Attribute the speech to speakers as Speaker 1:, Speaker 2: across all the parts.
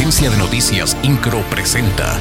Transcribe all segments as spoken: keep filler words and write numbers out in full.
Speaker 1: Agencia de Noticias Incro presenta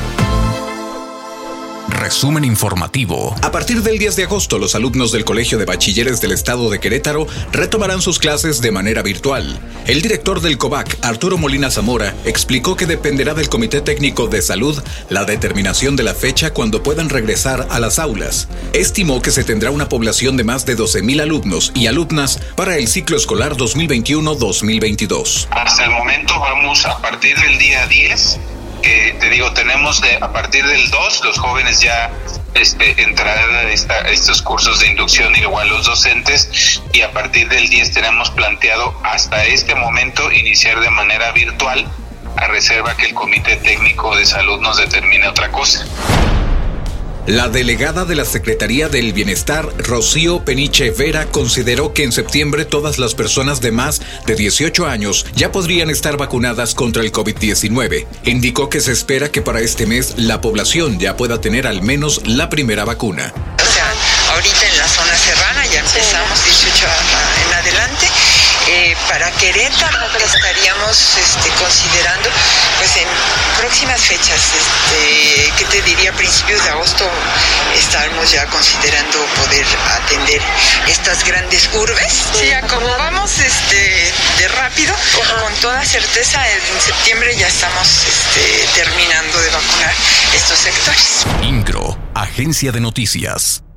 Speaker 1: Resumen informativo. A partir del diez de agosto, los alumnos del Colegio de Bachilleres del Estado de Querétaro retomarán sus clases de manera virtual. El director del COBAC, Arturo Molina Zamora, explicó que dependerá del Comité Técnico de Salud la determinación de la fecha cuando puedan regresar a las aulas. Estimó que se tendrá una población de más de doce mil alumnos y alumnas para el ciclo escolar dos mil veintiuno dos mil veintidós.
Speaker 2: Hasta el momento vamos a partir del día diez. Que te digo, tenemos de, a partir del dos, los jóvenes ya este, entrarán a, esta, a estos cursos de inducción, igual los docentes, y a partir del diez tenemos planteado hasta este momento iniciar de manera virtual, a reserva que el Comité Técnico de Salud nos determine otra cosa.
Speaker 1: La delegada de la Secretaría del Bienestar, Rocío Peniche Vera, consideró que en septiembre todas las personas de más de dieciocho años ya podrían estar vacunadas contra el COVID diecinueve. Indicó que se espera que para este mes la población ya pueda tener al menos la primera vacuna.
Speaker 3: O sea, ahorita en la zona serrana ya empezamos dieciocho en adelante. Eh, para Querétaro estaríamos este, considerando pues en próximas fechas, este, ¿qué te diría? Principios de agosto estaremos ya considerando poder atender estas grandes urbes. Sí, como vamos este, de rápido, con toda certeza en septiembre ya estamos este, terminando de vacunar estos sectores.
Speaker 1: Incro, Agencia de Noticias.